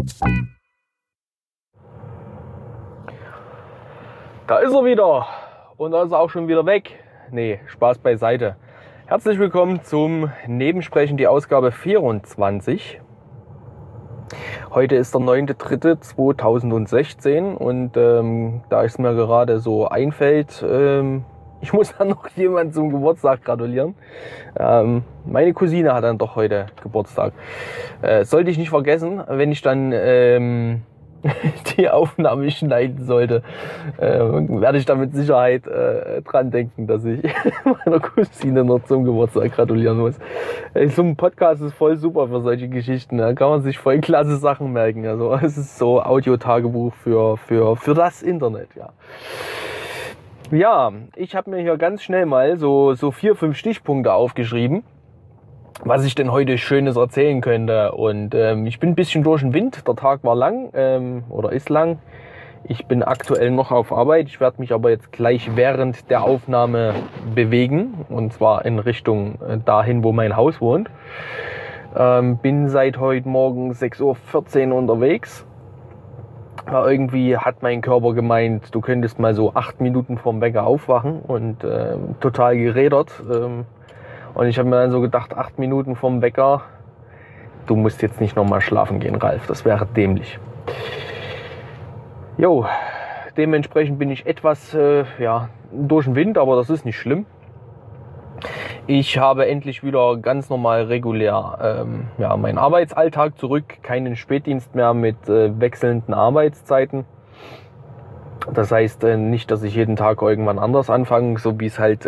Da ist er wieder und da ist er auch schon wieder weg. Nee, Spaß beiseite. Herzlich willkommen zum Nebensprechen, die Ausgabe 24. Heute ist der 9.3.2016 und da es mir gerade so einfällt, ich muss dann noch jemand zum Geburtstag gratulieren. Meine Cousine hat dann doch heute Geburtstag. Sollte ich nicht vergessen, wenn ich dann die Aufnahme schneiden sollte, werde ich da mit Sicherheit dran denken, dass ich meiner Cousine noch zum Geburtstag gratulieren muss. So ein Podcast ist voll super für solche Geschichten. Da kann man sich voll klasse Sachen merken. Also es ist so Audiotagebuch für das Internet. Ja, ich habe mir hier ganz schnell mal so 4, 5 Stichpunkte aufgeschrieben, was ich denn heute Schönes erzählen könnte. Und ich bin ein bisschen durch den Wind. Der Tag war lang oder ist lang. Ich bin aktuell noch auf Arbeit. Ich werde mich aber jetzt gleich während der Aufnahme bewegen. Und zwar in Richtung dahin, wo mein Haus wohnt. Bin seit heute Morgen 6.14 Uhr unterwegs. Irgendwie hat mein Körper gemeint, du könntest mal so 8 Minuten vorm Wecker aufwachen und total gerädert. Und ich habe mir dann so gedacht, 8 Minuten vorm Wecker, du musst jetzt nicht nochmal schlafen gehen, Ralf, das wäre dämlich. Jo, dementsprechend bin ich etwas durch den Wind, aber das ist nicht schlimm. Ich habe endlich wieder ganz normal regulär meinen Arbeitsalltag zurück, keinen Spätdienst mehr mit wechselnden Arbeitszeiten. Das heißt nicht, dass ich jeden Tag irgendwann anders anfange, so wie es halt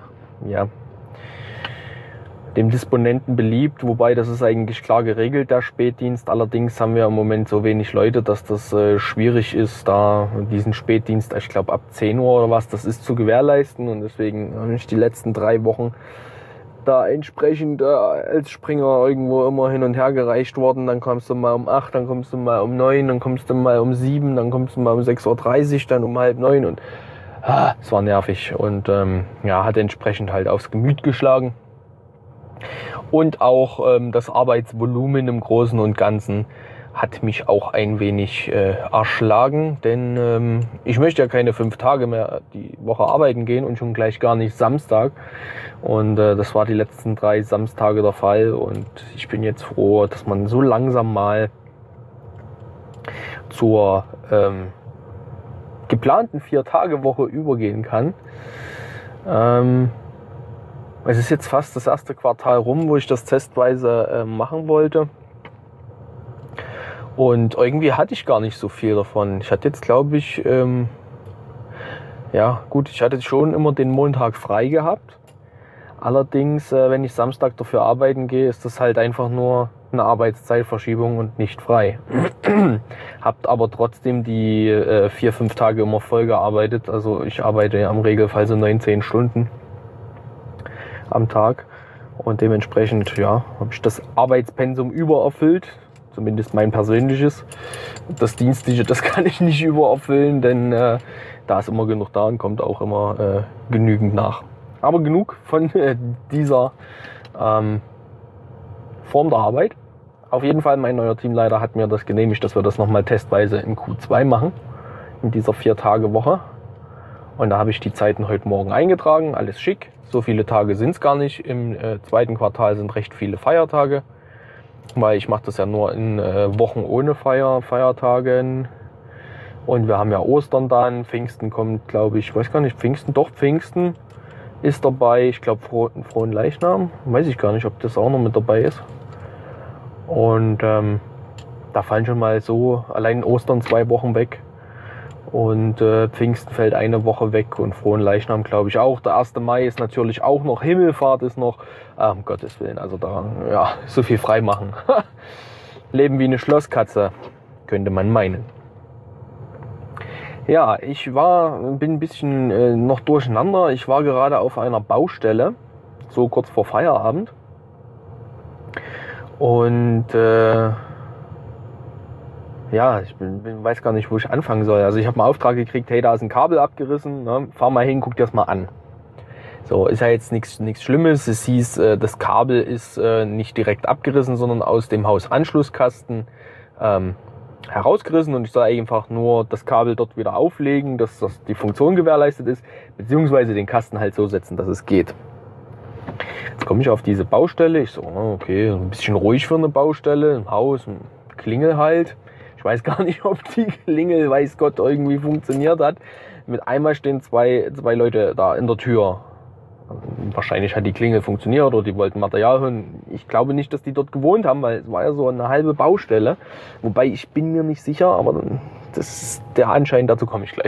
dem Disponenten beliebt, wobei das ist eigentlich klar geregelt, der Spätdienst. Allerdings haben wir im Moment so wenig Leute, dass das schwierig ist, da diesen Spätdienst, ich glaube ab 10 Uhr oder was, das ist zu gewährleisten. Und deswegen habe ich die letzten 3 Wochen da entsprechend als Springer irgendwo immer hin und her gereicht worden. Dann kommst du mal um 8, dann kommst du mal um 9, dann kommst du mal um 7, dann kommst du mal um 6.30 Uhr, dann um 8:30 und es war nervig und hat entsprechend halt aufs Gemüt geschlagen. Und auch das Arbeitsvolumen im Großen und Ganzen hat mich auch ein wenig erschlagen, denn ich möchte ja keine 5 Tage mehr die Woche arbeiten gehen und schon gleich gar nicht Samstag. Und das war die letzten 3 Samstage der Fall und ich bin jetzt froh, dass man so langsam mal zur geplanten 4-Tage-Woche übergehen kann. Es ist jetzt fast das erste Quartal rum, wo ich das testweise machen wollte. Und irgendwie hatte ich gar nicht so viel davon. Ich hatte jetzt, glaube ich, ich hatte schon immer den Montag frei gehabt. Allerdings, wenn ich Samstag dafür arbeiten gehe, ist das halt einfach nur eine Arbeitszeitverschiebung und nicht frei. Habt aber trotzdem die 4, 5 Tage immer voll gearbeitet. Also ich arbeite ja im Regelfall so 19 Stunden am Tag und dementsprechend habe ich das Arbeitspensum übererfüllt, zumindest mein persönliches. Das Dienstliche, das kann ich nicht übererfüllen, denn da ist immer genug da und kommt auch immer genügend nach. Aber genug von dieser Form der Arbeit. Auf jeden Fall, mein neuer Teamleiter hat mir das genehmigt, dass wir das nochmal testweise im Q2 machen, in dieser 4-Tage-Woche. Und da habe ich die Zeiten heute Morgen eingetragen, alles schick. So viele Tage sind es gar nicht. Im zweiten Quartal sind recht viele Feiertage, weil ich mache das ja nur in Wochen ohne Feiertagen. Und wir haben ja Ostern dann, Pfingsten kommt, glaube ich, weiß gar nicht, Pfingsten ist dabei. Ich glaube, Frohen Leichnam, weiß ich gar nicht, ob das auch noch mit dabei ist. Und da fallen schon mal so allein Ostern 2 Wochen weg. Und Pfingsten fällt 1 Woche weg und Frohen Leichnam glaube ich auch. Der 1. Mai ist natürlich auch noch, Himmelfahrt ist noch, um Gottes Willen, also da, so viel frei machen. Leben wie eine Schlosskatze, könnte man meinen. Ja, bin ein bisschen noch durcheinander. Ich war gerade auf einer Baustelle, so kurz vor Feierabend. Und ich weiß gar nicht, wo ich anfangen soll. Also ich habe einen Auftrag gekriegt, hey, da ist ein Kabel abgerissen, ne? Fahr mal hin, guck dir das mal an. So, ist ja jetzt nichts Schlimmes. Es hieß, das Kabel ist nicht direkt abgerissen, sondern aus dem Hausanschlusskasten herausgerissen und ich soll einfach nur das Kabel dort wieder auflegen, dass die Funktion gewährleistet ist, beziehungsweise den Kasten halt so setzen, dass es geht. Jetzt komme ich auf diese Baustelle, ich so, okay, ein bisschen ruhig für eine Baustelle, ein Haus, ein Klingel halt. Ich weiß gar nicht, ob die Klingel, weiß Gott, irgendwie funktioniert hat. Mit einmal stehen zwei Leute da in der Tür. Wahrscheinlich hat die Klingel funktioniert oder die wollten Material holen. Ich glaube nicht, dass die dort gewohnt haben, weil es war ja so eine halbe Baustelle. Wobei ich bin mir nicht sicher, aber das ist der Anschein, dazu komme ich gleich.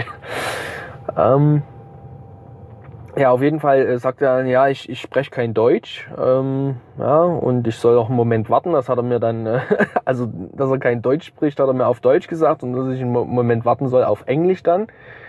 Ja, auf jeden Fall sagt er, ja, ich spreche kein Deutsch. Ja, und ich soll auch einen Moment warten. Das hat er mir dann, also dass er kein Deutsch spricht, hat er mir auf Deutsch gesagt und dass ich einen Moment warten soll auf Englisch dann.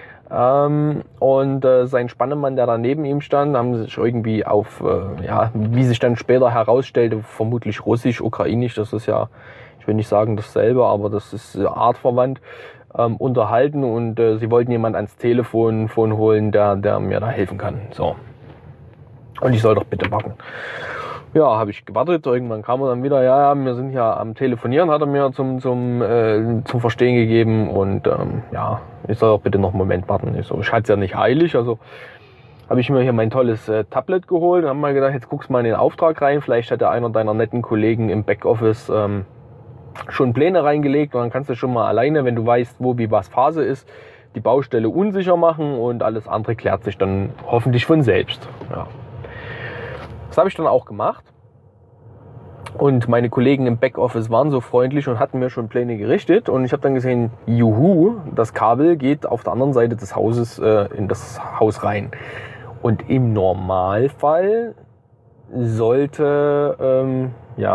Und sein Spannemann, der da neben ihm stand, haben sich irgendwie auf, ja, wie sich dann später herausstellte, vermutlich Russisch, Ukrainisch, das ist ja, ich will nicht sagen dasselbe, aber das ist artverwandt, unterhalten und sie wollten jemand ans Telefon holen, der mir da helfen kann. So. Und ich soll doch bitte warten. Ja, habe ich gewartet, irgendwann kam er dann wieder, ja, wir sind ja am Telefonieren, hat er mir zum Verstehen gegeben und ja, ich soll auch bitte noch einen Moment warten. Ich hatte es ja nicht eilig, also habe ich mir hier mein tolles Tablet geholt und habe mal gedacht, jetzt guckst mal in den Auftrag rein, vielleicht hat ja einer deiner netten Kollegen im Backoffice schon Pläne reingelegt und dann kannst du schon mal alleine, wenn du weißt, wo wie was Phase ist, die Baustelle unsicher machen und alles andere klärt sich dann hoffentlich von selbst. Ja. Das habe ich dann auch gemacht und meine Kollegen im Backoffice waren so freundlich und hatten mir schon Pläne gerichtet und ich habe dann gesehen, juhu, das Kabel geht auf der anderen Seite des Hauses in das Haus rein. Und im Normalfall sollte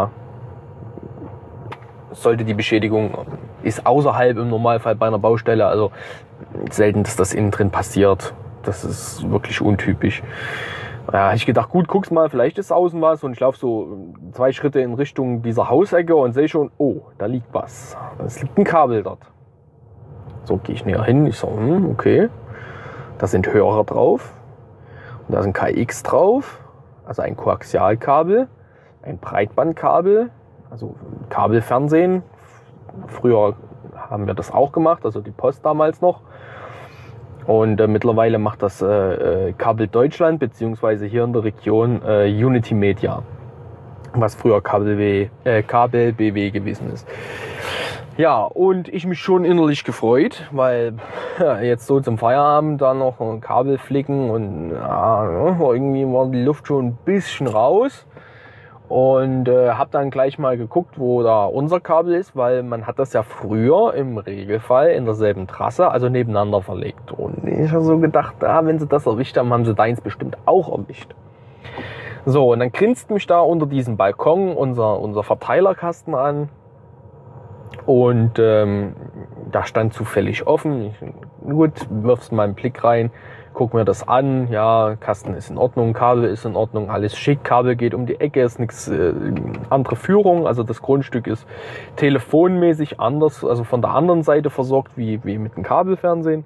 die Beschädigung, ist außerhalb im Normalfall bei einer Baustelle, also selten, dass das innen drin passiert. Das ist wirklich untypisch. Ja, habe ich gedacht, gut, guck's mal, vielleicht ist außen was und ich laufe so 2 Schritte in Richtung dieser Hausecke und sehe schon, oh, da liegt was. Es liegt ein Kabel dort. So, gehe ich näher hin, ich so, okay, da sind Hörer drauf und da ist ein KX drauf, also ein Koaxialkabel, ein Breitbandkabel, also Kabelfernsehen. Früher haben wir das auch gemacht, also die Post damals noch. Und mittlerweile macht das Kabel Deutschland, beziehungsweise hier in der Region Unity Media, was früher Kabel BW gewesen ist. Ja, und ich mich schon innerlich gefreut, weil jetzt so zum Feierabend da noch ein Kabel flicken und irgendwie war die Luft schon ein bisschen raus. Und habe dann gleich mal geguckt, wo da unser Kabel ist, weil man hat das ja früher im Regelfall in derselben Trasse, also nebeneinander verlegt. Und ich habe so gedacht, wenn sie das erwischt haben, haben sie deins bestimmt auch erwischt. So, und dann grinst mich da unter diesem Balkon unser Verteilerkasten an. Und da stand zufällig offen. Gut, wirfst mal einen Blick rein. Guck mir das an, ja, Kasten ist in Ordnung, Kabel ist in Ordnung, alles schick, Kabel geht um die Ecke, ist nichts andere Führung, also das Grundstück ist telefonmäßig anders, also von der anderen Seite versorgt wie mit dem Kabelfernsehen.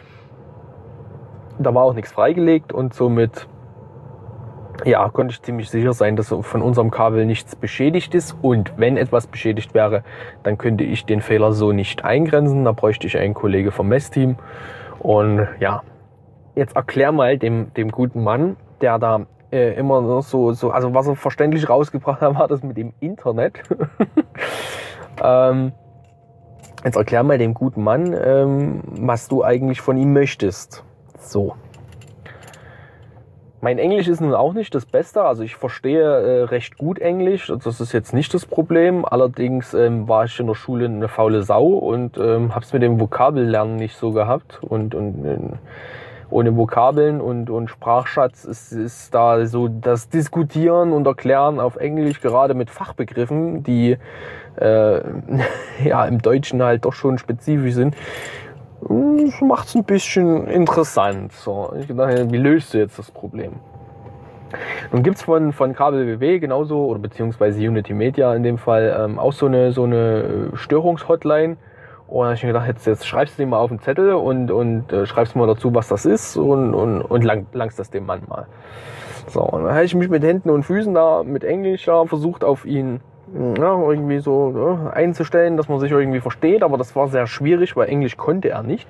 Da war auch nichts freigelegt und somit ja, konnte ich ziemlich sicher sein, dass von unserem Kabel nichts beschädigt ist und wenn etwas beschädigt wäre, dann könnte ich den Fehler so nicht eingrenzen, da bräuchte ich einen Kollege vom Messteam und ja. Jetzt erklär mal dem guten Mann, der da immer noch so, also was er verständlich rausgebracht hat, war das mit dem Internet. Jetzt erklär mal dem guten Mann, was du eigentlich von ihm möchtest. So. Mein Englisch ist nun auch nicht das Beste, also ich verstehe recht gut Englisch, das ist jetzt nicht das Problem. Allerdings war ich in der Schule eine faule Sau und habe es mit dem Vokabellernen nicht so gehabt und ohne Vokabeln und Sprachschatz ist da so das Diskutieren und Erklären auf Englisch, gerade mit Fachbegriffen, die ja im Deutschen halt doch schon spezifisch sind, macht es ein bisschen interessant. So, ich dachte, wie löst du jetzt das Problem? Nun gibt's von Kabel BW genauso, oder beziehungsweise Unity Media in dem Fall, auch so eine Störungshotline. Und dann habe ich mir gedacht, jetzt schreibst du dir mal auf den Zettel und schreibst mal dazu, was das ist und langst das dem Mann mal. So, und dann habe ich mich mit Händen und Füßen da mit Englisch da versucht, auf ihn irgendwie so einzustellen, dass man sich irgendwie versteht, aber das war sehr schwierig, weil Englisch konnte er nicht.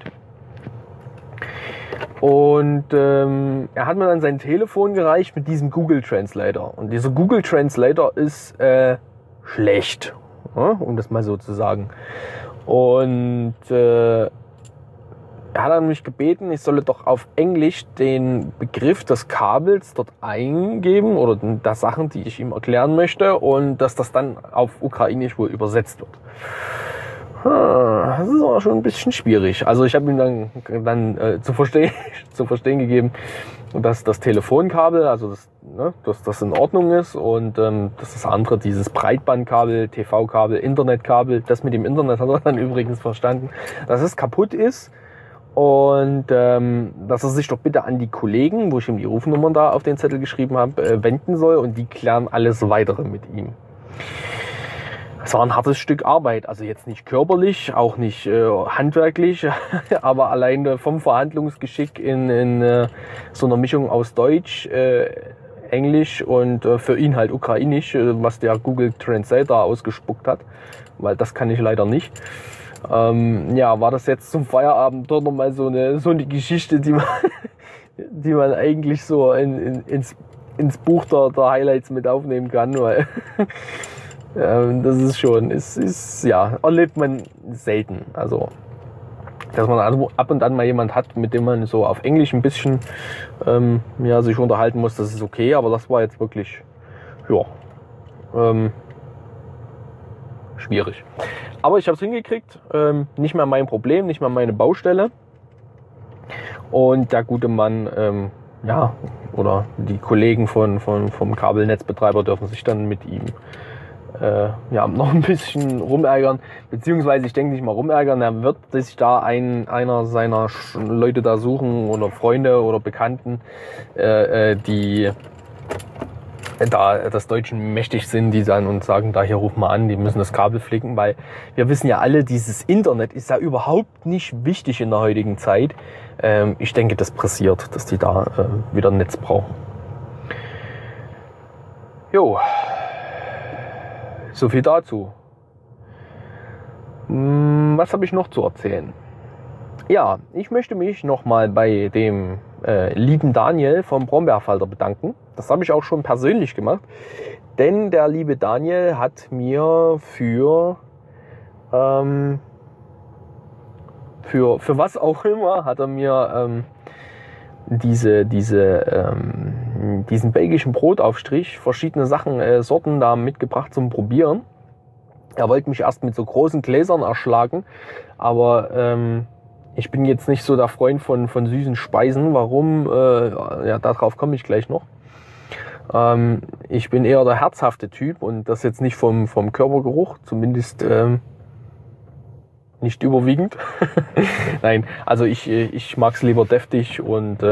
Und er hat mir dann sein Telefon gereicht mit diesem Google Translator. Und dieser Google Translator ist schlecht, um das mal so zu sagen. Und er hat dann mich gebeten, ich solle doch auf Englisch den Begriff des Kabels dort eingeben oder der Sachen, die ich ihm erklären möchte, und dass das dann auf Ukrainisch wohl übersetzt wird. Das ist aber schon ein bisschen schwierig. Also ich habe ihm dann zu verstehen gegeben, dass das Telefonkabel, also dass das in Ordnung ist, und dass das andere, dieses Breitbandkabel, TV-Kabel, Internetkabel, das mit dem Internet hat er dann übrigens verstanden, dass es kaputt ist. Und dass er sich doch bitte an die Kollegen, wo ich ihm die Rufnummern da auf den Zettel geschrieben habe, wenden soll, und die klären alles Weitere mit ihm. Es war ein hartes Stück Arbeit, also jetzt nicht körperlich, auch nicht handwerklich, aber allein vom Verhandlungsgeschick in so einer Mischung aus Deutsch, Englisch und für ihn halt Ukrainisch, was der Google Translator ausgespuckt hat, weil das kann ich leider nicht. War das jetzt zum Feierabend doch nochmal so eine Geschichte, die man eigentlich so ins Buch der Highlights mit aufnehmen kann, weil das ist schon, erlebt man selten. Also, dass man ab und an mal jemand hat, mit dem man so auf Englisch ein bisschen sich unterhalten muss, das ist okay, aber das war jetzt wirklich, schwierig. Aber ich habe es hingekriegt, nicht mehr mein Problem, nicht mehr meine Baustelle. Und der gute Mann, oder die Kollegen vom Kabelnetzbetreiber dürfen sich dann mit ihm noch ein bisschen rumärgern. Beziehungsweise, ich denke nicht mal rumärgern, er wird sich da einer seiner Leute da suchen oder Freunde oder Bekannten, die da das Deutschen mächtig sind, die dann und sagen, da hier ruf mal an, die müssen das Kabel flicken, weil wir wissen ja alle, dieses Internet ist ja überhaupt nicht wichtig in der heutigen Zeit. Ich denke, das pressiert, dass die da wieder ein Netz brauchen. Jo, so viel dazu. Was habe ich noch zu erzählen? Ja, ich möchte mich nochmal bei dem lieben Daniel vom Brombeerfalter bedanken. Das habe ich auch schon persönlich gemacht, denn der liebe Daniel hat mir für was auch immer, hat er mir diesen belgischen Brotaufstrich, verschiedene Sorten da mitgebracht zum Probieren. Er wollte mich erst mit so großen Gläsern erschlagen, aber ich bin jetzt nicht so der Freund von süßen Speisen. Warum? Darauf komme ich gleich noch. Ich bin eher der herzhafte Typ und das jetzt nicht vom Körpergeruch, zumindest nicht überwiegend. Nein, also ich mag es lieber deftig und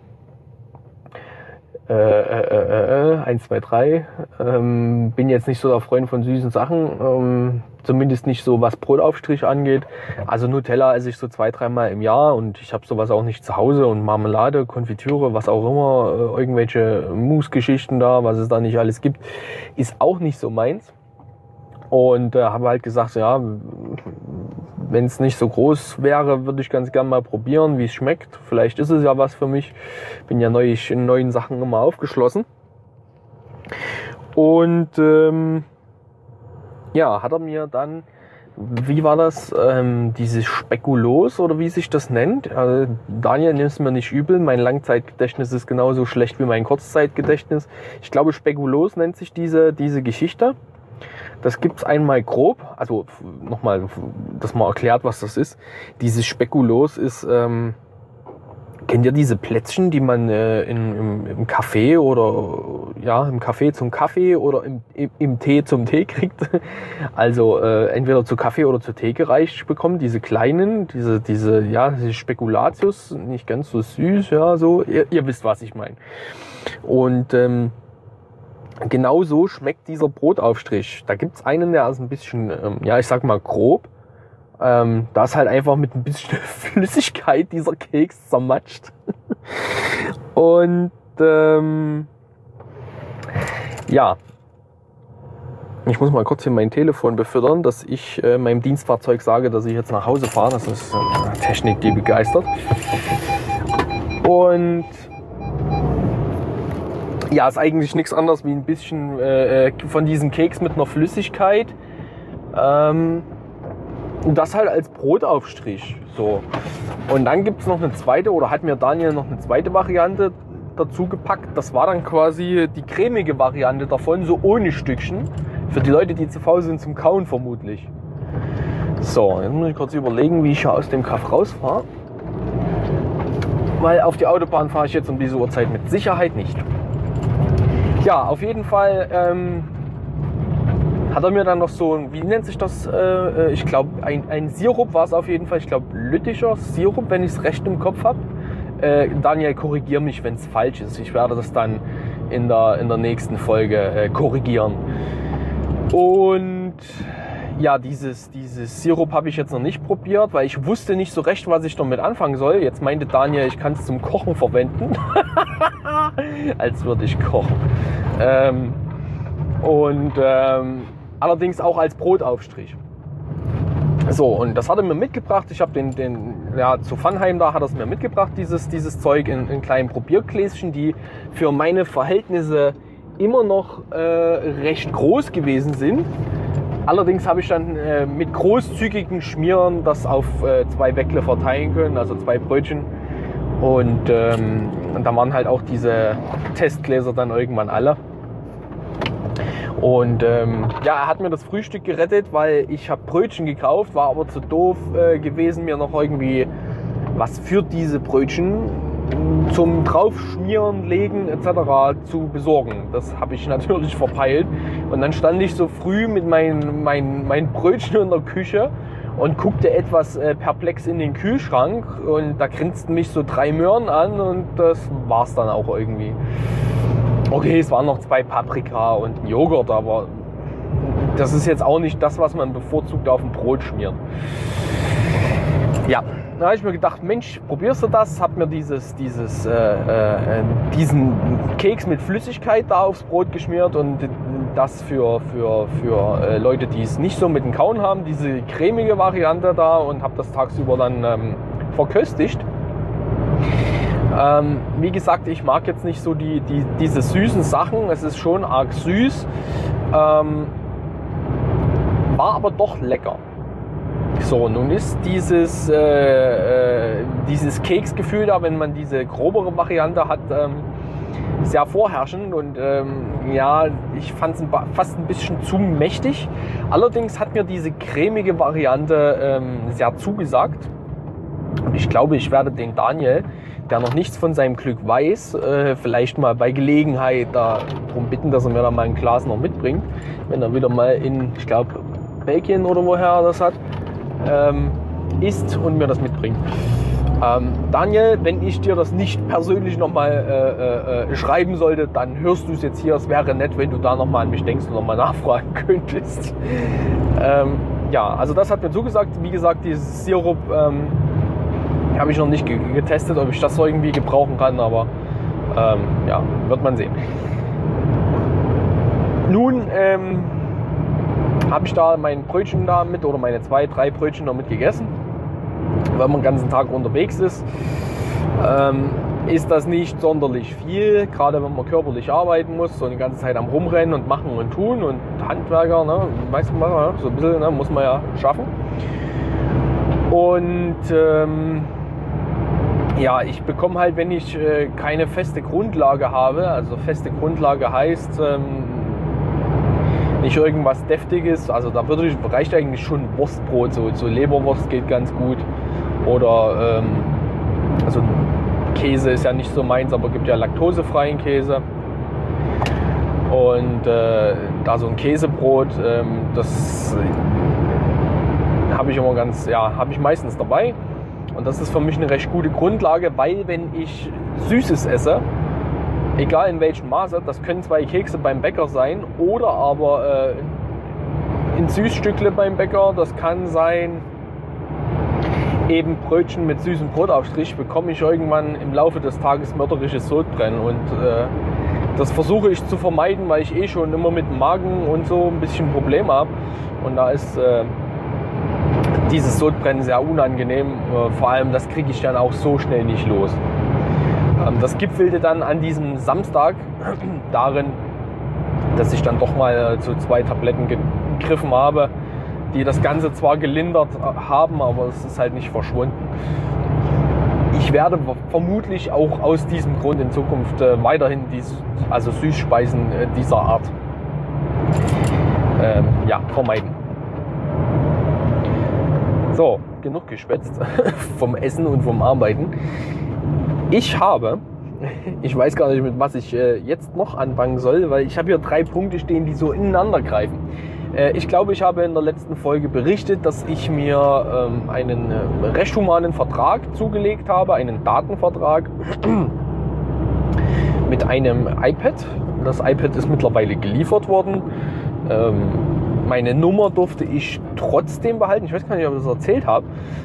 1, 2, 3. Bin jetzt nicht so der Freund von süßen Sachen, zumindest nicht so, was Brotaufstrich angeht. Also Nutella esse ich so 2-3 Mal im Jahr und ich habe sowas auch nicht zu Hause, und Marmelade, Konfitüre, was auch immer, irgendwelche Mousse-Geschichten da, was es da nicht alles gibt, ist auch nicht so meins. Und habe halt gesagt, ja, wenn es nicht so groß wäre, würde ich ganz gern mal probieren, wie es schmeckt. Vielleicht ist es ja was für mich. Bin ja in neuen Sachen immer aufgeschlossen. Und hat er mir dann, wie war das, dieses Spekulos oder wie sich das nennt. Also Daniel, nimm es mir nicht übel, mein Langzeitgedächtnis ist genauso schlecht wie mein Kurzzeitgedächtnis. Ich glaube, Spekulos nennt sich diese Geschichte. Das gibt's einmal grob, also nochmal, dass man erklärt, was das ist. Dieses Spekulos ist, kennt ihr diese Plätzchen, die man im Café oder im Café zum Kaffee oder im Tee zum Tee kriegt? Also entweder zu Kaffee oder zu Tee gereicht bekommt, diese kleinen, diese Spekulatius, nicht ganz so süß, ja, so, ihr wisst, was ich meine. Und genau so schmeckt dieser Brotaufstrich. Da gibt's einen, der ist ein bisschen, ich sag mal grob. Da ist halt einfach mit ein bisschen Flüssigkeit dieser Keks zermatscht. Und Ich muss mal kurz hier mein Telefon befüttern, dass ich meinem Dienstfahrzeug sage, dass ich jetzt nach Hause fahre. Das ist Technik, die begeistert. Und ja, ist eigentlich nichts anderes wie ein bisschen von diesem Keks mit einer Flüssigkeit. Und das halt als Brotaufstrich. So. Und dann gibt es noch eine zweite, oder hat mir Daniel noch eine zweite Variante dazu gepackt. Das war dann quasi die cremige Variante davon, so ohne Stückchen. Für die Leute, die zu faul sind zum Kauen vermutlich. So, jetzt muss ich kurz überlegen, wie ich hier aus dem Kaff rausfahre. Weil auf die Autobahn fahre ich jetzt um diese Uhrzeit mit Sicherheit nicht. Ja, auf jeden Fall hat er mir dann noch so, wie nennt sich das? Ich glaube, ein Sirup war es auf jeden Fall. Ich glaube, Lütticher Sirup, wenn ich es recht im Kopf habe. Daniel, korrigier mich, wenn es falsch ist. Ich werde das dann in der nächsten Folge korrigieren. Und ja, dieses Sirup habe ich jetzt noch nicht probiert, weil ich wusste nicht so recht, was ich damit anfangen soll. Jetzt meinte Daniel, ich kann es zum Kochen verwenden. Als würde ich kochen. Allerdings auch als Brotaufstrich. So, und das hat er mir mitgebracht. Ich habe zu Pfannheim, da hat er es mir mitgebracht, dieses Zeug in kleinen Probiergläschen, die für meine Verhältnisse immer noch recht groß gewesen sind. Allerdings habe ich dann mit großzügigen Schmieren das auf 2 Weckle verteilen können, also 2 Brötchen. Und da waren halt auch diese Testgläser dann irgendwann alle. Und er hat mir das Frühstück gerettet, weil ich habe Brötchen gekauft, war aber zu doof gewesen, mir noch irgendwie was für diese Brötchen zum Draufschmieren, Legen etc. zu besorgen. Das habe ich natürlich verpeilt. Und dann stand ich so früh mit meinen Brötchen in der Küche und guckte etwas perplex in den Kühlschrank. Und da grinsten mich so 3 Möhren an und das war's dann auch irgendwie. Okay, es waren noch 2 Paprika und ein Joghurt, aber das ist jetzt auch nicht das, was man bevorzugt auf dem Brot schmiert. Ja, da habe ich mir gedacht, Mensch, probierst du das? Hab mir diesen Keks mit Flüssigkeit da aufs Brot geschmiert und das für Leute, die es nicht so mit dem Kauen haben, diese cremige Variante da, und habe das tagsüber dann verköstigt. Wie gesagt, ich mag jetzt nicht so diese süßen Sachen. Es ist schon arg süß, war aber doch lecker. So, nun ist dieses Keksgefühl da, wenn man diese grobere Variante hat, sehr vorherrschend und ich fand es fast ein bisschen zu mächtig. Allerdings hat mir diese cremige Variante sehr zugesagt. Und ich glaube, ich werde den Daniel, der noch nichts von seinem Glück weiß, vielleicht mal bei Gelegenheit darum bitten, dass er mir da mal ein Glas noch mitbringt, wenn er wieder mal in, ich glaube, Belgien oder woher er das hat, isst und mir das mitbringt. Daniel, wenn ich dir das nicht persönlich nochmal schreiben sollte, dann hörst du es jetzt hier. Es wäre nett, wenn du da nochmal an mich denkst und nochmal nachfragen könntest. Also das hat mir zugesagt. Wie gesagt, dieses Sirup habe ich noch nicht getestet, ob ich das irgendwie gebrauchen kann, aber wird man sehen. Nun habe ich da mein Brötchen da mit, oder meine 2, 3 Brötchen noch mit gegessen. Wenn man den ganzen Tag unterwegs ist, ist das nicht sonderlich viel, gerade wenn man körperlich arbeiten muss, so die ganze Zeit am Rumrennen und machen und tun, und Handwerker, ne, weißt du, so ein bisschen, ne, muss man ja schaffen. Und ich bekomme halt, wenn ich keine feste Grundlage habe, also feste Grundlage heißt nicht irgendwas Deftiges, also da reicht eigentlich schon Wurstbrot, so Leberwurst geht ganz gut, oder also Käse ist ja nicht so meins, aber es gibt ja laktosefreien Käse, und da so ein Käsebrot, das habe ich immer habe ich meistens dabei. Und das ist für mich eine recht gute Grundlage, weil wenn ich Süßes esse, egal in welchem Maße, das können 2 Kekse beim Bäcker sein oder aber ein Süßstückle beim Bäcker, das kann sein eben Brötchen mit süßem Brotaufstrich, bekomme ich irgendwann im Laufe des Tages mörderisches Sodbrennen. Und Das versuche ich zu vermeiden, weil ich schon immer mit dem Magen und so ein bisschen Probleme habe. Und da ist dieses Sodbrennen sehr unangenehm. Vor allem, das kriege ich dann auch so schnell nicht los. Das gipfelte dann an diesem Samstag darin, dass ich dann doch mal zu 2 Tabletten gegriffen habe, die das Ganze zwar gelindert haben, aber es ist halt nicht verschwunden. Ich werde vermutlich auch aus diesem Grund in Zukunft weiterhin Süßspeisen dieser Art vermeiden. So, genug geschwätzt vom Essen und vom Arbeiten. Ich weiß gar nicht, mit was ich jetzt noch anfangen soll, weil ich habe hier 3 Punkte stehen, die so ineinander greifen. Ich glaube, ich habe in der letzten Folge berichtet, dass ich mir einen rechthumanen Vertrag zugelegt habe, einen Datenvertrag mit einem iPad. Das iPad ist mittlerweile geliefert worden. Meine Nummer durfte ich trotzdem behalten. Ich weiß gar nicht, ob ich das erzählt habe.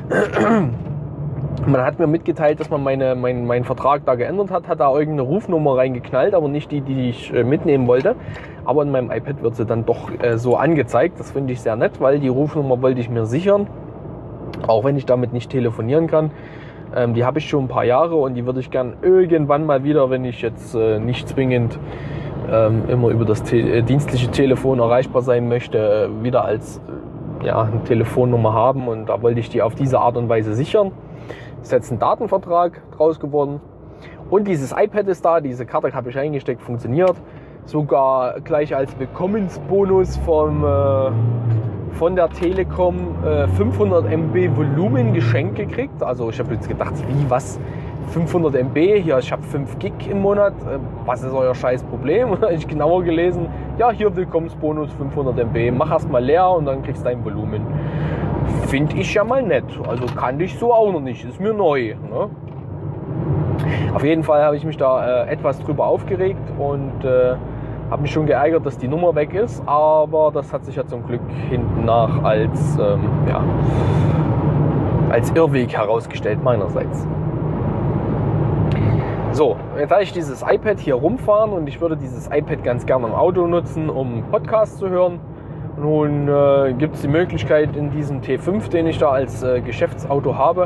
Man hat mir mitgeteilt, dass man meinen Vertrag da geändert hat da irgendeine Rufnummer reingeknallt, aber nicht die ich mitnehmen wollte. Aber in meinem iPad wird sie dann doch so angezeigt. Das finde ich sehr nett, weil die Rufnummer wollte ich mir sichern, auch wenn ich damit nicht telefonieren kann. Die habe ich schon ein paar Jahre und die würde ich gern irgendwann mal wieder, wenn ich jetzt nicht zwingend immer über das dienstliche Telefon erreichbar sein möchte, wieder als eine Telefonnummer haben. Und da wollte ich die auf diese Art und Weise sichern. Ist jetzt ein Datenvertrag draus geworden. Und dieses iPad ist da, diese Karte habe ich eingesteckt, funktioniert. Sogar gleich als Willkommensbonus von der Telekom 500 MB Volumen geschenkt gekriegt. Also ich habe jetzt gedacht, wie, was? 500 MB, hier, ich habe 5 Gig im Monat. Was ist euer scheiß Problem? Und dann habe ich genauer gelesen, ja, hier Willkommensbonus 500 MB, mach erst mal leer und dann kriegst du dein Volumen. Finde ich ja mal nett. Also kannte ich so auch noch nicht. Ist mir neu. Ne? Auf jeden Fall habe ich mich da etwas drüber aufgeregt und habe mich schon geärgert, dass die Nummer weg ist. Aber das hat sich ja zum Glück hinten nach als Irrweg herausgestellt meinerseits. So, jetzt habe ich dieses iPad hier rumfahren und ich würde dieses iPad ganz gerne im Auto nutzen, um Podcasts zu hören. Nun gibt es die Möglichkeit in diesem T5, den ich da als Geschäftsauto habe.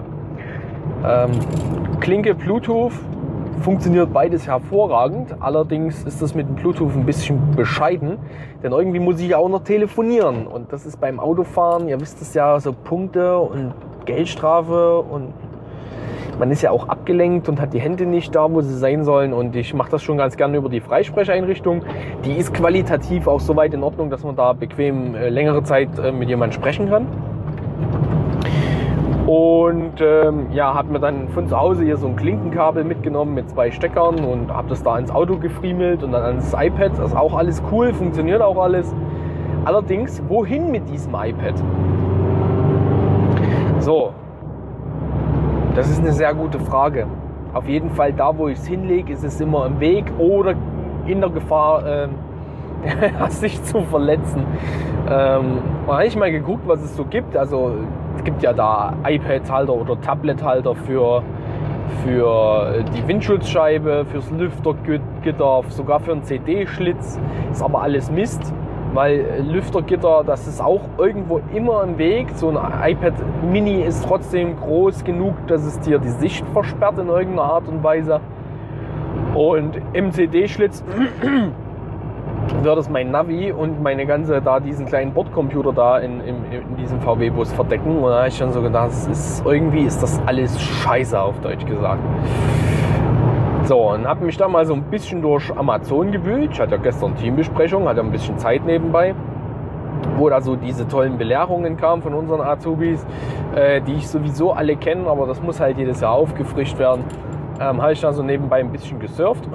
Klinke Bluetooth, funktioniert beides hervorragend. Allerdings ist das mit dem Bluetooth ein bisschen bescheiden, denn irgendwie muss ich auch noch telefonieren. Und das ist beim Autofahren, ihr wisst es ja, so Punkte und Geldstrafe und man ist ja auch abgelenkt und hat die Hände nicht da, wo sie sein sollen. Und ich mache das schon ganz gerne über die Freisprecheinrichtung. Die ist qualitativ auch so weit in Ordnung, dass man da bequem längere Zeit mit jemandem sprechen kann. Und habe mir dann von zu Hause hier so ein Klinkenkabel mitgenommen mit 2 Steckern und habe das da ins Auto gefriemelt und dann ans iPad. Das ist auch alles cool, funktioniert auch alles. Allerdings, wohin mit diesem iPad? So. Das ist eine sehr gute Frage. Auf jeden Fall da, wo ich es hinlege, ist es immer im Weg oder in der Gefahr, sich zu verletzen. Da habe ich mal geguckt, was es so gibt. Also es gibt ja da iPad-Halter oder Tablet-Halter für die Windschutzscheibe, fürs Lüftergitter, sogar für einen CD-Schlitz. Ist aber alles Mist. Weil Lüftergitter, das ist auch irgendwo immer im Weg. So ein iPad Mini ist trotzdem groß genug, dass es dir die Sicht versperrt in irgendeiner Art und Weise. Und im CD-Schlitz wird es mein Navi und diesen kleinen Bordcomputer da in diesem VW-Bus verdecken. Und da habe ich schon so gedacht, irgendwie ist das alles scheiße, auf Deutsch gesagt. So, und habe mich da mal so ein bisschen durch Amazon gewühlt. Ich hatte ja gestern Teambesprechung, hatte ein bisschen Zeit nebenbei, wo da so diese tollen Belehrungen kamen von unseren Azubis, die ich sowieso alle kenne, aber das muss halt jedes Jahr aufgefrischt werden. Habe ich da so nebenbei ein bisschen gesurft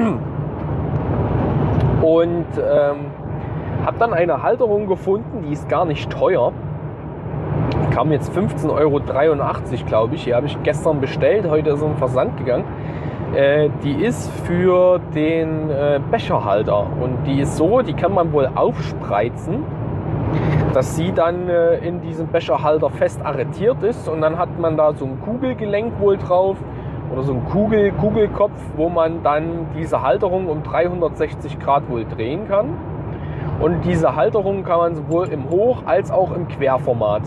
und habe dann eine Halterung gefunden, die ist gar nicht teuer. Die kam jetzt 15,83 €, glaube ich. Die habe ich gestern bestellt, heute ist so ein Versand gegangen. Die ist für den Becherhalter und die ist so, die kann man wohl aufspreizen, dass sie dann in diesem Becherhalter fest arretiert ist und dann hat man da so ein Kugelgelenk wohl drauf oder so ein Kugelkopf, wo man dann diese Halterung um 360 Grad wohl drehen kann. Und diese Halterung kann man sowohl im Hoch- als auch im Querformat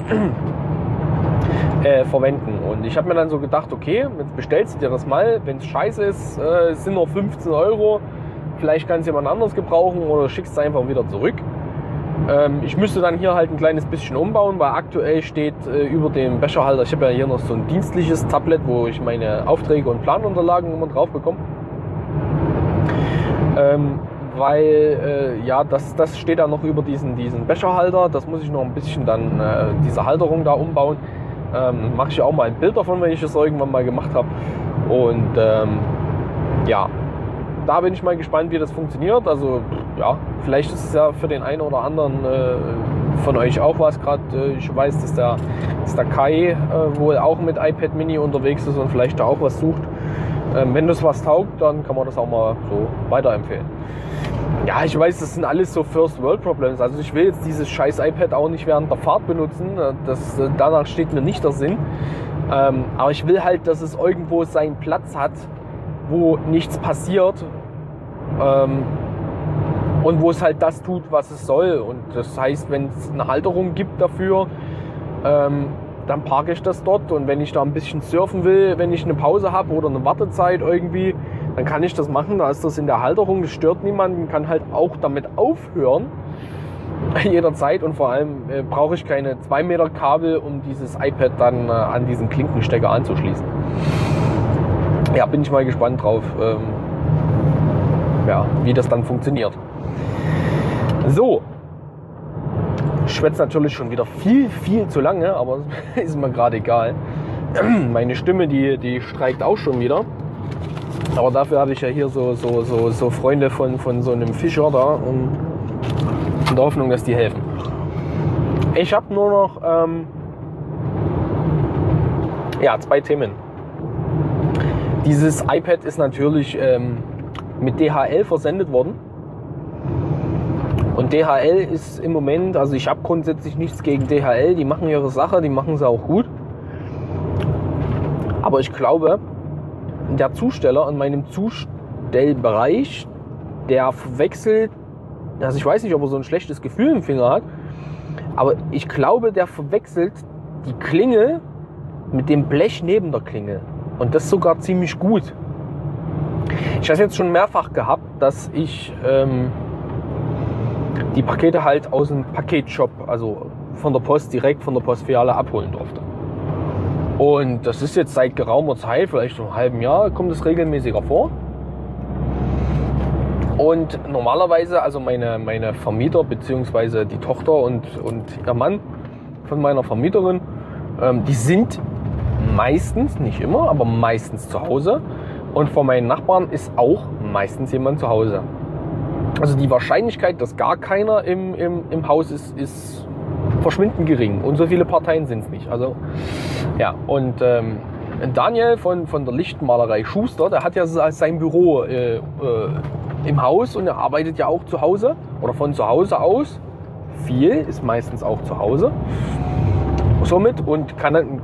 verwenden. Und ich habe mir dann so gedacht, okay, jetzt bestellst du dir das mal. Wenn es scheiße ist, es sind nur 15 Euro. Vielleicht kann es jemand anderes gebrauchen oder schickst es einfach wieder zurück. Ich müsste dann hier halt ein kleines bisschen umbauen, weil aktuell steht über dem Becherhalter, ich habe ja hier noch so ein dienstliches Tablet, wo ich meine Aufträge und Planunterlagen immer drauf bekomme. Weil das steht dann noch über diesen Becherhalter, das muss ich noch ein bisschen dann diese Halterung da umbauen. Mache ich auch mal ein Bild davon, wenn ich das irgendwann mal gemacht habe. Und da bin ich mal gespannt, wie das funktioniert. Also ja, vielleicht ist es ja für den einen oder anderen von euch auch was. Gerade ich weiß, dass der Kai wohl auch mit iPad Mini unterwegs ist und vielleicht da auch was sucht. Wenn das was taugt, dann kann man das auch mal so weiterempfehlen. Ja, ich weiß, das sind alles so First World Problems. Also ich will jetzt dieses scheiß iPad auch nicht während der Fahrt benutzen. Danach steht mir nicht der Sinn. Aber ich will halt, dass es irgendwo seinen Platz hat, wo nichts passiert und wo es halt das tut, was es soll. Und das heißt, wenn es eine Halterung gibt dafür, dann parke ich das dort. Und wenn ich da ein bisschen surfen will, wenn ich eine Pause habe oder eine Wartezeit irgendwie, dann kann ich das machen. Da ist das in der Halterung, das stört niemanden, kann halt auch damit aufhören. Jederzeit. Und vor allem brauche ich keine 2 Meter Kabel, um dieses iPad dann an diesen Klinkenstecker anzuschließen. Ja, bin ich mal gespannt drauf, wie das dann funktioniert. So, ich schwätze natürlich schon wieder viel zu lange, aber ist mir gerade egal. Meine Stimme, die streikt auch schon wieder. Aber dafür habe ich ja hier so Freunde von so einem Fischer da, in der Hoffnung, dass die helfen. Ich habe nur noch 2 Themen. Dieses iPad ist natürlich mit DHL versendet worden. Und DHL ist im Moment, also ich habe grundsätzlich nichts gegen DHL, die machen ihre Sache, die machen sie auch gut. Aber ich glaube, der Zusteller in meinem Zustellbereich, der verwechselt, also ich weiß nicht, ob er so ein schlechtes Gefühl im Finger hat, aber ich glaube, der verwechselt die Klingel mit dem Blech neben der Klingel. Und das sogar ziemlich gut. Ich habe es jetzt schon mehrfach gehabt, dass ich die Pakete halt aus dem Paketshop, also von der Post, direkt von der Postfiliale abholen durfte. Und das ist jetzt seit geraumer Zeit, vielleicht schon einem halben Jahr, kommt es regelmäßiger vor. Und normalerweise, also meine Vermieter bzw. die Tochter und ihr Mann von meiner Vermieterin, die sind meistens, nicht immer, aber meistens zu Hause. Und von meinen Nachbarn ist auch meistens jemand zu Hause. Also die Wahrscheinlichkeit, dass gar keiner im Haus ist verschwindend gering. Und so viele Parteien sind es nicht. Also ja, und Daniel von der Lichtenmalerei Schuster, der hat ja sein Büro im Haus und er arbeitet ja auch zu Hause oder von zu Hause aus. Viel ist meistens auch zu Hause. Somit und kann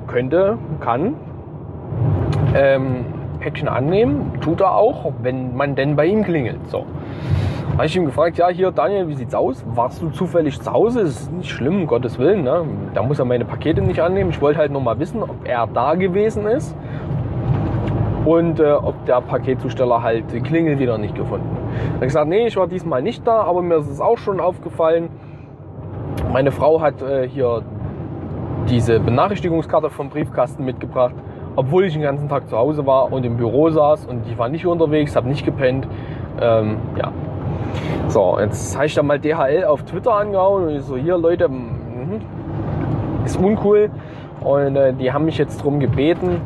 Päckchen annehmen, tut er auch, wenn man denn bei ihm klingelt. So. Habe ich ihm gefragt, ja hier Daniel, wie sieht's aus? Warst du zufällig zu Hause? Das ist nicht schlimm, um Gottes Willen. Ne? Da muss er meine Pakete nicht annehmen. Ich wollte halt nur mal wissen, ob er da gewesen ist und ob der Paketzusteller halt die Klingel wieder nicht gefunden hat. Er hat gesagt, nee, ich war diesmal nicht da, aber mir ist es auch schon aufgefallen. Meine Frau hat hier diese Benachrichtigungskarte vom Briefkasten mitgebracht, obwohl ich den ganzen Tag zu Hause war und im Büro saß und ich war nicht unterwegs, habe nicht gepennt. Ja. So, jetzt habe ich dann mal DHL auf Twitter angehauen und ich so, hier Leute, ist uncool. Und die haben mich jetzt darum gebeten,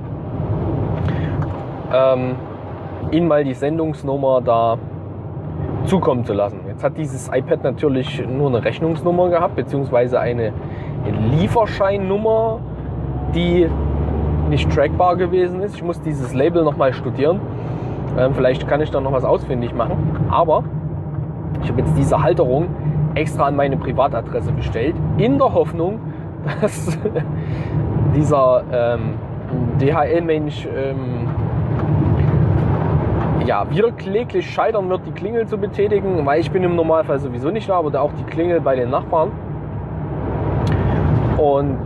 ihnen mal die Sendungsnummer da zukommen zu lassen. Jetzt hat dieses iPad natürlich nur eine Rechnungsnummer gehabt, beziehungsweise eine Lieferscheinnummer, die nicht trackbar gewesen ist. Ich muss dieses Label nochmal studieren. Vielleicht kann ich da noch was ausfindig machen. Aber ich habe jetzt diese Halterung extra an meine Privatadresse bestellt, in der Hoffnung, dass dieser DHL-Mensch wieder kläglich scheitern wird, die Klingel zu betätigen, weil ich bin im Normalfall sowieso nicht da, aber auch die Klingel bei den Nachbarn. Und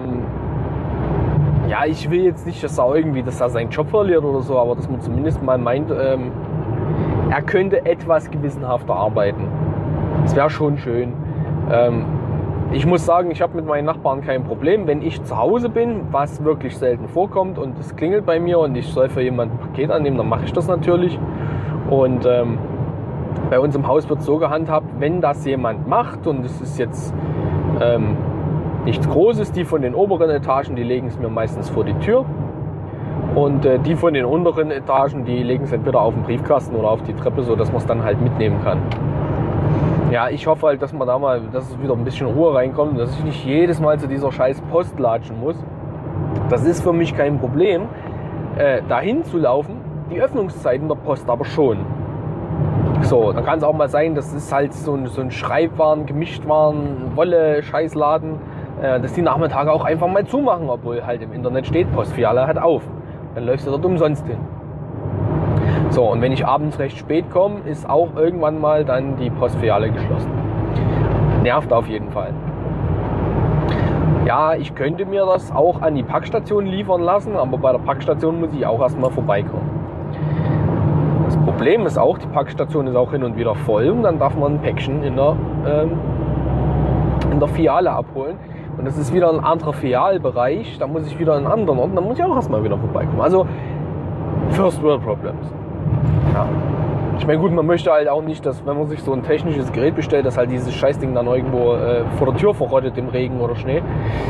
ich will jetzt nicht, dass er seinen Job verliert oder so, aber dass man zumindest mal meint, er könnte etwas gewissenhafter arbeiten. Das wäre schon schön. Ich muss sagen, ich habe mit meinen Nachbarn kein Problem. Wenn ich zu Hause bin, was wirklich selten vorkommt und es klingelt bei mir und ich soll für jemanden ein Paket annehmen, dann mache ich das natürlich. Und bei uns im Haus wird es so gehandhabt, wenn das jemand macht und es ist jetzt nichts Großes, die von den oberen Etagen, die legen es mir meistens vor die Tür. Und die von den unteren Etagen, die legen es entweder auf den Briefkasten oder auf die Treppe, sodass man es dann halt mitnehmen kann. Ja, ich hoffe halt, dass es wieder ein bisschen Ruhe reinkommt, dass ich nicht jedes Mal zu dieser scheiß Post latschen muss. Das ist für mich kein Problem, dahin zu laufen, die Öffnungszeiten der Post aber schon. So, dann kann es auch mal sein, das ist halt so ein Schreibwaren, Gemischtwaren, Wolle-Scheißladen, dass die Nachmittage auch einfach mal zumachen, obwohl halt im Internet steht, Postfiliale hat auf. Dann läufst du dort umsonst hin. So, und wenn ich abends recht spät komme, ist auch irgendwann mal dann die Postfiliale geschlossen. Nervt auf jeden Fall. Ja, ich könnte mir das auch an die Packstation liefern lassen, aber bei der Packstation muss ich auch erstmal vorbeikommen. Das Problem ist auch, die Packstation ist auch hin und wieder voll und dann darf man ein Päckchen in der Filiale abholen. Und das ist wieder ein anderer Filialbereich, da muss ich wieder in einen anderen Ort, dann muss ich auch erstmal wieder vorbeikommen. Also First World Problems. Ja. Ich meine, gut, man möchte halt auch nicht, dass wenn man sich so ein technisches Gerät bestellt, dass halt dieses Scheißding dann irgendwo vor der Tür verrottet im Regen oder Schnee.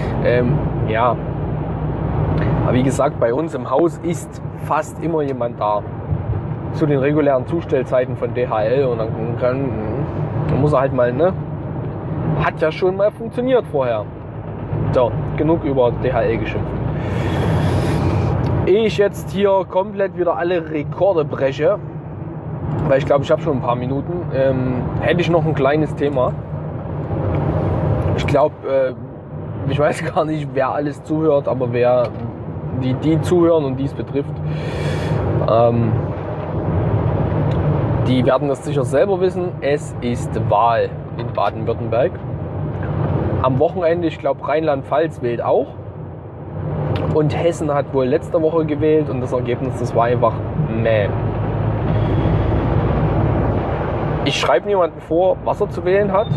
Aber wie gesagt, bei uns im Haus ist fast immer jemand da. Zu den regulären Zustellzeiten von DHL und dann muss er halt mal, ne? Hat ja schon mal funktioniert vorher. So, genug über DHL geschimpft. Ehe ich jetzt hier komplett wieder alle Rekorde breche, weil ich glaube, ich habe schon ein paar Minuten, hätte ich noch ein kleines Thema. Ich glaube, ich weiß gar nicht, wer alles zuhört, aber wer die zuhören und dies betrifft, die werden das sicher selber wissen. Es ist Wahl in Baden-Württemberg. Am Wochenende, ich glaube, Rheinland-Pfalz wählt auch. Und Hessen hat wohl letzte Woche gewählt und das Ergebnis, das war einfach meh. Ich schreibe niemandem vor, was er zu wählen hat.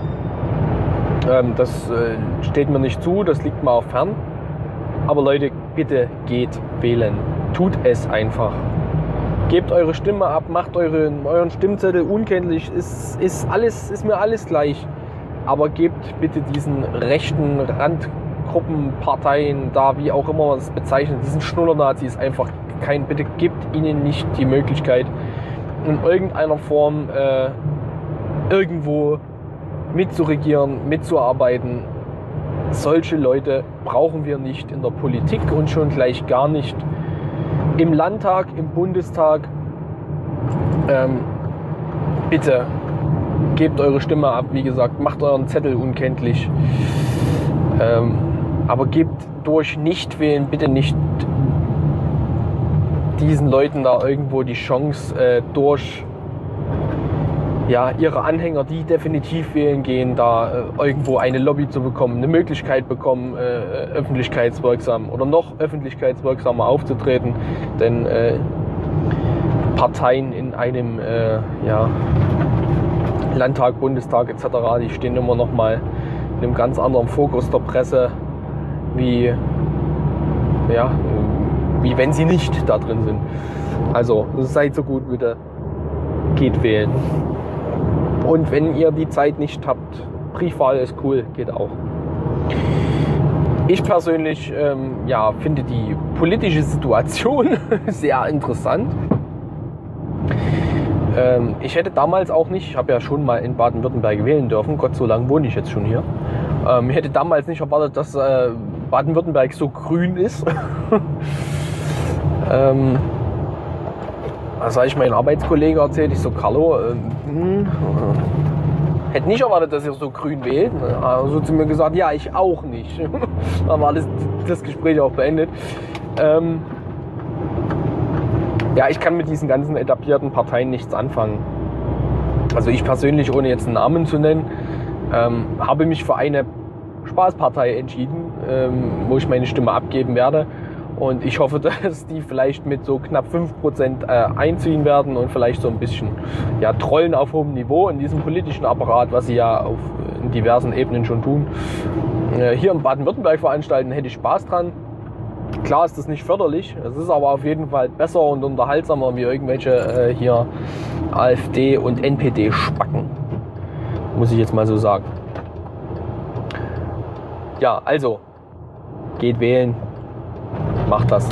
Das steht mir nicht zu, das liegt mir auch fern. Aber Leute, bitte geht wählen. Tut es einfach. Gebt eure Stimme ab, macht euren Stimmzettel unkenntlich, ist mir alles gleich. Aber gebt bitte diesen rechten Randgruppenparteien da, wie auch immer man es bezeichnet, diesen Schnullernazis einfach bitte gebt ihnen nicht die Möglichkeit, in irgendeiner Form irgendwo mitzuregieren, mitzuarbeiten. Solche Leute brauchen wir nicht in der Politik und schon gleich gar nicht im Landtag, im Bundestag. Bitte gebt eure Stimme ab, wie gesagt, macht euren Zettel unkenntlich. Aber gebt durch Nichtwählen bitte nicht diesen Leuten da irgendwo die Chance, durch ihre Anhänger, die definitiv wählen gehen, da irgendwo eine Lobby zu bekommen, eine Möglichkeit bekommen, öffentlichkeitswirksam oder noch öffentlichkeitswirksamer aufzutreten. Denn Parteien in einem Landtag, Bundestag etc., die stehen immer noch mal in einem ganz anderen Fokus der Presse, wie wenn sie nicht da drin sind. Also seid so gut, bitte geht wählen. Und wenn ihr die Zeit nicht habt, Briefwahl ist cool, geht auch. Ich persönlich finde die politische Situation sehr interessant. Ich hätte damals auch nicht, ich habe ja schon mal in Baden-Württemberg wählen dürfen, Gott so lange wohne ich jetzt schon hier. Ich hätte damals nicht erwartet, dass Baden-Württemberg so grün ist. Das habe ich meinem Arbeitskollegen erzählt, ich so, Carlo, hätte nicht erwartet, dass ihr so grün wählt. Also zu mir gesagt, ja, ich auch nicht. Dann war das Gespräch auch beendet. Ja, ich kann mit diesen ganzen etablierten Parteien nichts anfangen. Also ich persönlich, ohne jetzt einen Namen zu nennen, habe mich für eine Spaßpartei entschieden, wo ich meine Stimme abgeben werde. Und ich hoffe, dass die vielleicht mit so knapp 5% einziehen werden und vielleicht so ein bisschen trollen auf hohem Niveau in diesem politischen Apparat, was sie ja auf diversen Ebenen schon tun. Hier in Baden-Württemberg veranstalten, hätte ich Spaß dran. Klar ist das nicht förderlich, es ist aber auf jeden Fall besser und unterhaltsamer wie irgendwelche hier AfD und NPD-Spacken, muss ich jetzt mal so sagen. Ja, also, geht wählen, macht das.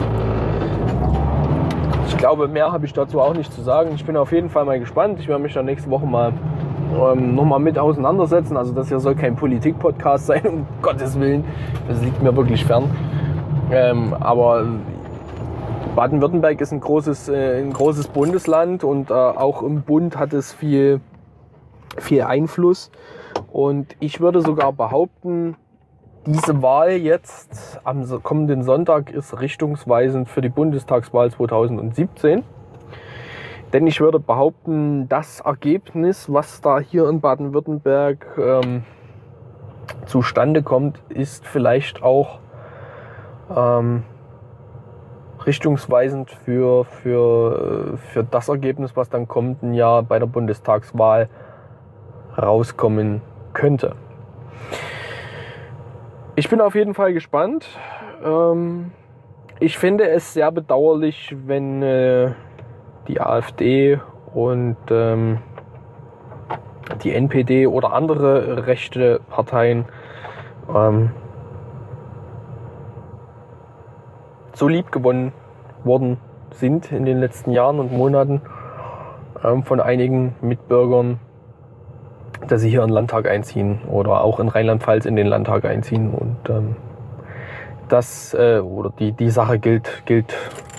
Ich glaube, mehr habe ich dazu auch nicht zu sagen. Ich bin auf jeden Fall mal gespannt. Ich werde mich dann nächste Woche mal nochmal mit auseinandersetzen. Also das hier soll kein Politik-Podcast sein, um Gottes Willen. Das liegt mir wirklich fern. Aber Baden-Württemberg ist ein großes Bundesland und auch im Bund hat es viel Einfluss. Und ich würde sogar behaupten, diese Wahl jetzt am kommenden Sonntag ist richtungsweisend für die Bundestagswahl 2017. Denn ich würde behaupten, das Ergebnis, was da hier in Baden-Württemberg zustande kommt, ist vielleicht auch richtungsweisend für das Ergebnis, was dann im kommenden Jahr bei der Bundestagswahl rauskommen könnte. Ich bin auf jeden Fall gespannt. Ich finde es sehr bedauerlich, wenn die AfD und die NPD oder andere rechte Parteien so liebgewonnen worden sind in den letzten Jahren und Monaten von einigen Mitbürgern, dass sie hier in den Landtag einziehen oder auch in Rheinland-Pfalz in den Landtag einziehen. Und die Sache gilt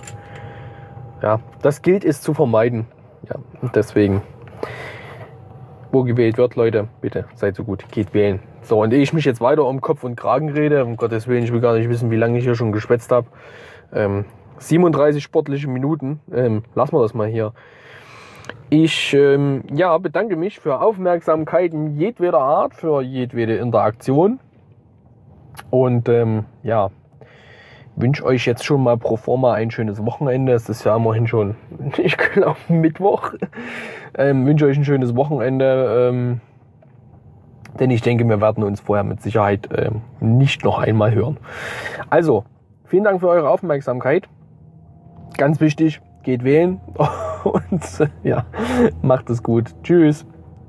es zu vermeiden. Ja, und deswegen, wo gewählt wird, Leute, bitte seid so gut, geht wählen. So, und ehe ich mich jetzt weiter um Kopf und Kragen rede, um Gottes Willen, ich will gar nicht wissen, wie lange ich hier schon geschwätzt habe. 37 sportliche Minuten, lassen wir das mal hier. Ich bedanke mich für Aufmerksamkeiten jedweder Art, für jedwede Interaktion und wünsche euch jetzt schon mal pro forma ein schönes Wochenende. Es ist ja immerhin schon, ich glaube, Mittwoch. Wünsche euch ein schönes Wochenende, denn ich denke, wir werden uns vorher mit Sicherheit nicht noch einmal hören. Also, vielen Dank für eure Aufmerksamkeit. Ganz wichtig, geht wählen und macht es gut. Tschüss.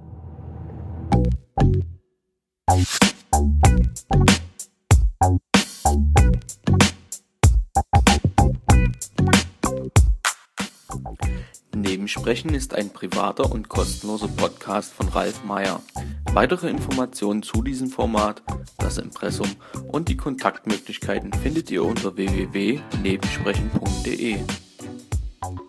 Nebensprechen ist ein privater und kostenloser Podcast von Ralf Meyer. Weitere Informationen zu diesem Format, das Impressum und die Kontaktmöglichkeiten findet ihr unter www.nebensprechen.de.